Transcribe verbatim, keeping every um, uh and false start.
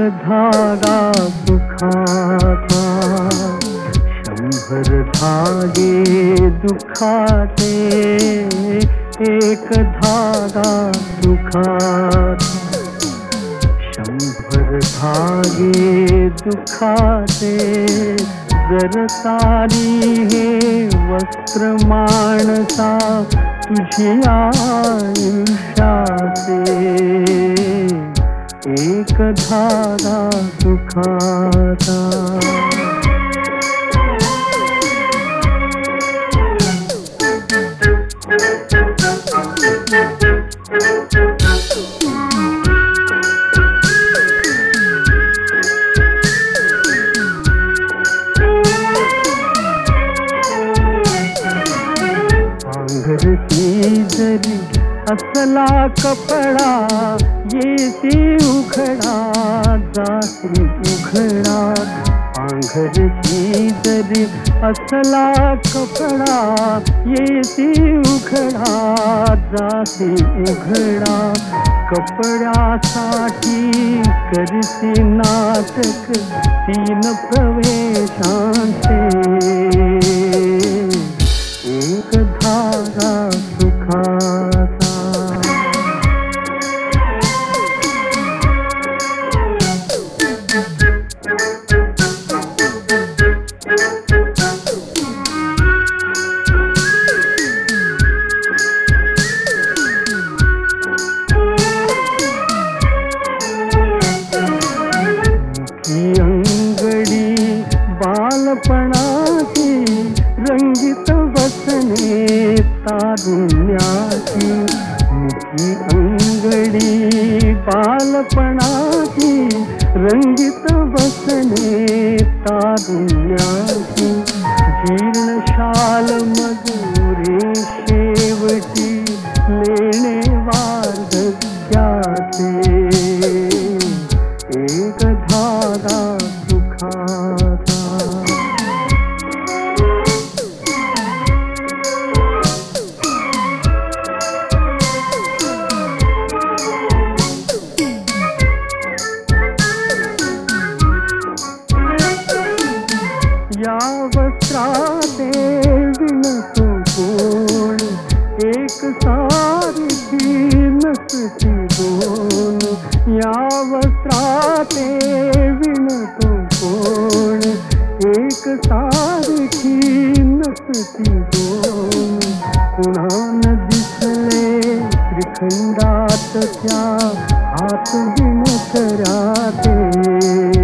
धागा सुखाचा, शंभर धागे दुखाचे, एक धागा सुखाचा, शंभर धागे दुखाचे. जर सारी हे वस्त्र माणसा तुझी आयुष्याचे, एक धागा सुखाचा. पांघरती जरी असला कपडा, येती उघडा जाती उघडा. पांघरती जरी असला कपडा, येती उघडा जाती उघडा. कपड्यासाठी करती नाटक तीन प्रवेशांचे, एक धागा सुखाचा. मुखी अंगडी बालपणाची, रंगीत वसने तारुण्याची. मुखी अंगडी बालपणाची, रंगीत वसने तारुण्याची. जीर्ण शाल मजुरे शेवटी, लेणे वार्धक्याचे, एक धागा सुखाचा. या वस्त्राते विणतो कोण, एक सारखी नसती दोन. या वस्त्राते विणतो कोण, एक सारखी नसती दोन. कुणान दिसले त्रिखंडात त्या हात विणकराचे,